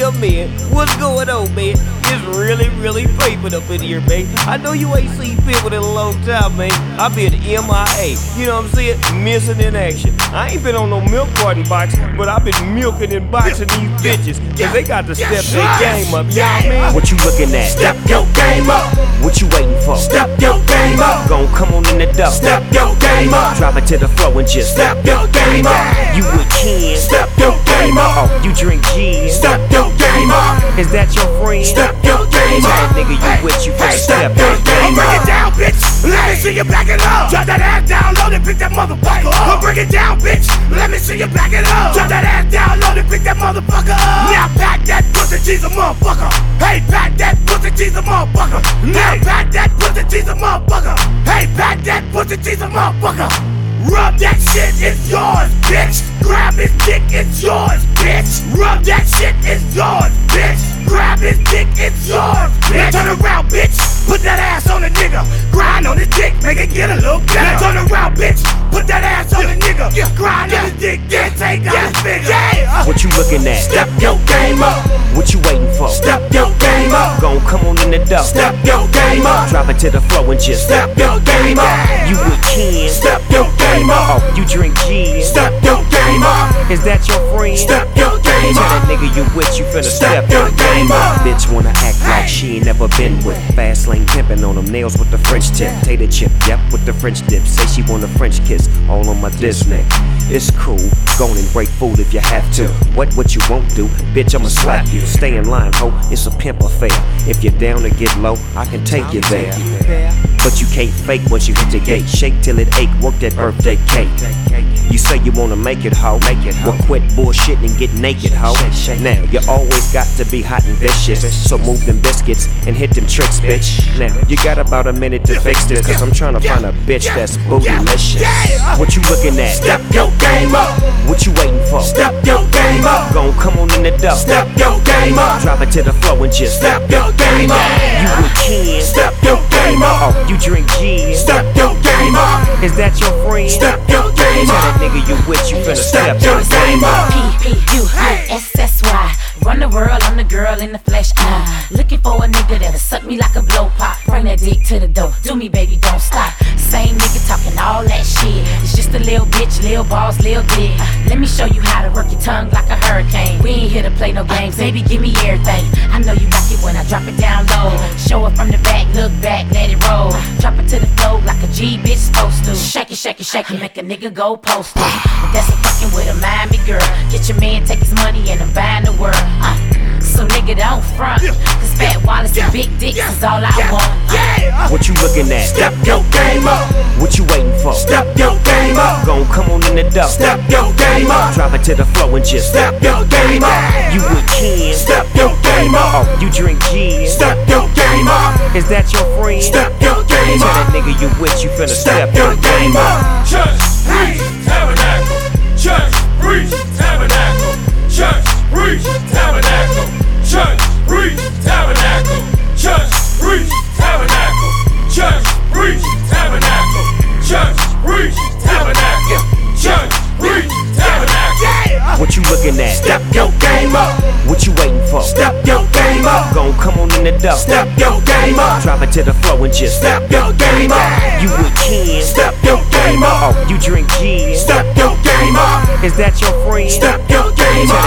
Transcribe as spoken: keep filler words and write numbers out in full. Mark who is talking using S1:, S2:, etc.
S1: yeah, man. What's going on, man? It's really, really piping up in here, man. I know you ain't seen people in a long time, man. I been M I A, you know what I'm saying? Missing in action. I ain't been on no milk carton box, but I've been milking and boxing these bitches, cause they got to step their game up, you know what I mean?
S2: What you looking at?
S3: Step your game up.
S2: What you waiting for?
S3: Step your game up.
S2: Gon' come on in the door.
S3: Step your game up.
S2: Drop it to the floor and just
S3: Step your game up.
S2: You with Ken?
S3: Step your game up.
S2: Oh, you drink gin?
S3: Step your game up.
S2: Is that your friend?
S3: Step your game
S2: Tell
S3: up.
S2: that nigga you with you for
S3: Hey,
S2: step
S3: step your
S2: your
S3: game
S2: game
S3: up.
S2: up.
S3: Break it down, bitch. Let me see you back it up. Drop that ass down low and pick that motherfucker up. Break it down, bitch. Let me see you back it up. Drop that ass down low and pick that motherfucker up. Now pack that pussy cheese a motherfucker. Hey, pack that pussy cheese a motherfucker. Now pack that pussy cheese a motherfucker. Hey, pack that pussy cheese a motherfucker. Rub that shit, it's yours, bitch. Grab his dick, it's yours, bitch. Rub that shit, it's yours, bitch. Grab his dick, it's yours, bitch. Now turn around, bitch. Put that ass on a nigga. Grind on his dick, make it get a little better. Now turn around, bitch. Put that ass on a nigga. Grind on his dick, then take out his finger. Yeah.
S2: What you looking at?
S3: Step your game up.
S2: What you waiting for?
S3: Step your game up.
S2: Gon' come on in the door.
S3: Step your game up.
S2: Drop it to the floor and just
S3: Step your game up.
S2: You with Ken?
S3: Step your game up.
S2: Oh, you drink gin?
S3: Step your game up.
S2: Is that your friend?
S3: Step your game
S2: Tell
S3: up.
S2: that nigga you with you finna
S3: Step
S2: step
S3: your game up.
S2: Bitch wanna act like she ain't never been with. Fast lane pimpin' on them nails with the French tip. Tater chip, yep, with the French dip. Say she want a French kiss, all on my diss neck. It's cool, go on and break food if you have to. What what you won't do, bitch, I'ma slap you. Stay in line, ho, it's a pimp affair. If you're down to get low, I can take you there. But you can't fake once you hit the gate. Shake till it ache, work that birthday cake. You say you wanna make it, ho. Make it, well, quit bullshit and get naked, ho. Now, you always got to be hot and vicious. So move them biscuits and hit them tricks, bitch. Now, you got about a minute to fix this, cause I'm tryna find a bitch that's bootylicious. What you looking at?
S3: Step your game up.
S2: What you waiting for?
S3: Step your game up.
S2: Gon' come on in the door.
S3: Step your game up.
S2: Drop it to the floor and just
S3: Step your game up.
S2: You with Ken?
S3: Step your game up.
S2: Oh, you drink gin?
S3: Step your game up.
S2: Is that your friend?
S3: Step your game
S2: Tell that
S3: up.
S2: nigga you with you finna
S3: Step
S2: step
S3: your game up.
S4: P P U S S Y. Run the world, I'm the girl in the flesh. Uh, looking for a nigga that'll suck me like a blow pop. Bring that dick to the door. Do me, baby, don't stop. Same nigga talking all that shit. It's just a little bitch, little balls, little dick. Uh, let me show you how to work your tongue like a hurricane. We ain't here to play no games, baby, give me everything. I know you like it when I drop it down low. Show it from the back, look back, let it roll. Drop it to the floor like a G bitch supposed to. Shake it, shake it, shake it, make a nigga go postal. But that's a fucking with a Miami girl. Get your man, take his money, and I'm buying the world. Uh, so nigga don't front, cause Fat Wallace and big dicks is all I want. Uh,
S2: What you looking at?
S3: Step your game up.
S2: What you waiting for?
S3: Step your game up.
S2: Gon' come on in the door.
S3: Step your game up.
S2: Drop it to the floor and just
S3: Step your game up.
S2: You with Ken?
S3: Step your game up.
S2: Oh, you drink gin?
S3: Step your game up.
S2: Is that your friend?
S3: Step your game
S2: Tell that
S3: up.
S2: nigga you with you finna
S3: Step
S2: step
S3: your game up.
S5: Church, preach, tabernacle. Church, preach, tabernacle. Church, preach, tabernacle. Church, preach, tabernacle. Church, preach, tabernacle. Church, preach, tabernacle. Church, preach, tabernacle. Church, preach, tabernacle.
S2: What you looking at?
S3: Step your game up.
S2: What you waiting for?
S3: Step your game up.
S2: Gon' come on in the door.
S3: Step your game up.
S2: Drop it to the floor and just
S3: Step your game up.
S2: You with Ken?
S3: Step your game up.
S2: Oh, you drink gin?
S3: Step your game up.
S2: Is that your friend?
S3: Step your game
S2: Tell
S3: up.